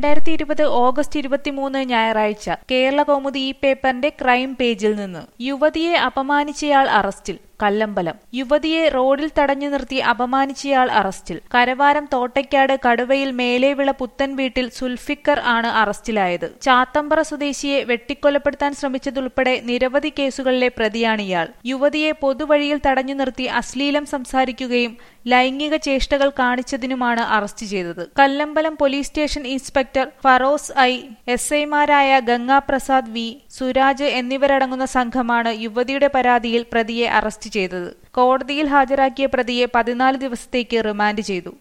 2020 August 23 ഞായറാഴ്ച കേരളകൗമുദി ഈ പേപ്പറിന്റെ ക്രൈം പേജിൽ നിന്ന് യുവതിയെ അപമാനിച്ചയാൾ അറസ്റ്റിൽ. കല്ലമ്പലം. യുവതിയെ റോഡിൽ തടഞ്ഞു നിർത്തി അപമാനിച്ചയാൾ അറസ്റ്റിൽ. കരവാരം തോട്ടയ്ക്കാട് കടുവയിൽ മേലേവിള പുത്തൻ വീട്ടിൽ സുൽഫിക്കർ ആണ് അറസ്റ്റിലായത്. ചാത്തമ്പറ സ്വദേശിയെ വെട്ടിക്കൊലപ്പെടുത്താൻ ശ്രമിച്ചതുൾപ്പെടെ നിരവധി കേസുകളിലെ പ്രതിയാണിയാൾ. യുവതിയെ പൊതുവഴിയിൽ തടഞ്ഞു നിർത്തി അശ്ലീലം സംസാരിക്കുകയും ലൈംഗിക ചേഷ്ടകൾ കാണിച്ചതിനുമാണ് അറസ്റ്റ് ചെയ്തത്. Kallambalam police station inspector Feroz I, എസ്ഐമാരായ ഗംഗാപ്രസാദ് വി, സുരാജ് എന്നിവരടങ്ങുന്ന സംഘമാണ് യുവതിയുടെ പരാതിയിൽ പ്രതിയെ അറസ്റ്റ് ചെയ്തത്. കോടതിയിൽ ഹാജരാക്കിയ പ്രതിയെ 14 ദിവസത്തേക്ക് റിമാൻഡ് ചെയ്തു.